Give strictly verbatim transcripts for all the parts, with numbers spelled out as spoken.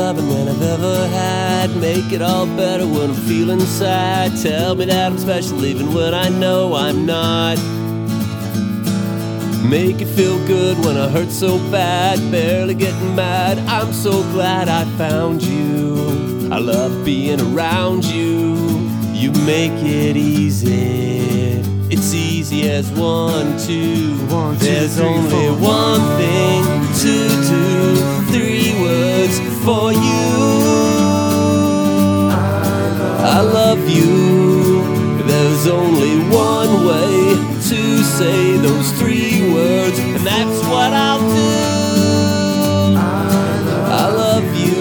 loving than I've ever had. Make it all better when I'm feeling sad. Tell me that I'm special even when I know I'm not. Make it feel good when I hurt so bad. Barely getting mad, I'm so glad I found you. I love being around you. You make it easy. It's easy as one, two. One, two, There's three, only four. one thing to do. Three words for you. I love you. There's only one way to say those three words, and that's what I'll do. I love you.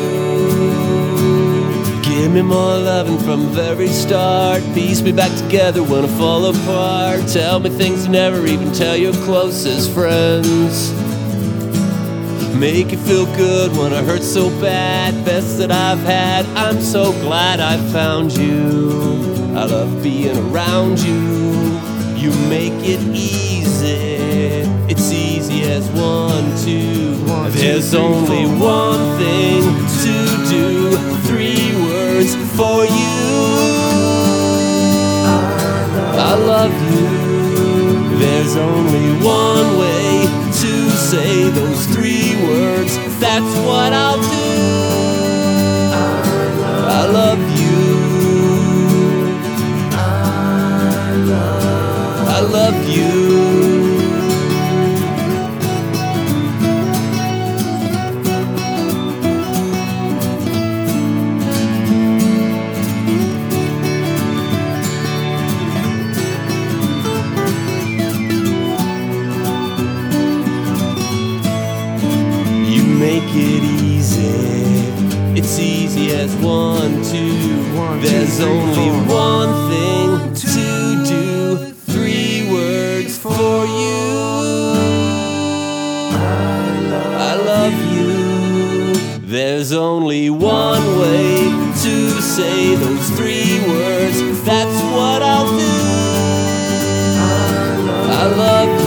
Give me more loving from the very start. Piece me back together when I fall apart. Tell me things you never even tell your closest friends. Make it feel good when I hurt so bad. Best that I've had. I'm so glad I found you. I love being around you. You make it easy. It's easy as one, two. One, two, There's three, only four. one thing to do. Three words for you. I love you. There's only one way to say those three words. That's what I'll do. I love you. I love you. Make it easy. It's easy as one, two. One, two, There's three, only four. one thing to do. Three words for you. I love you. There's only one way to say those three words. That's what I'll do. I love you.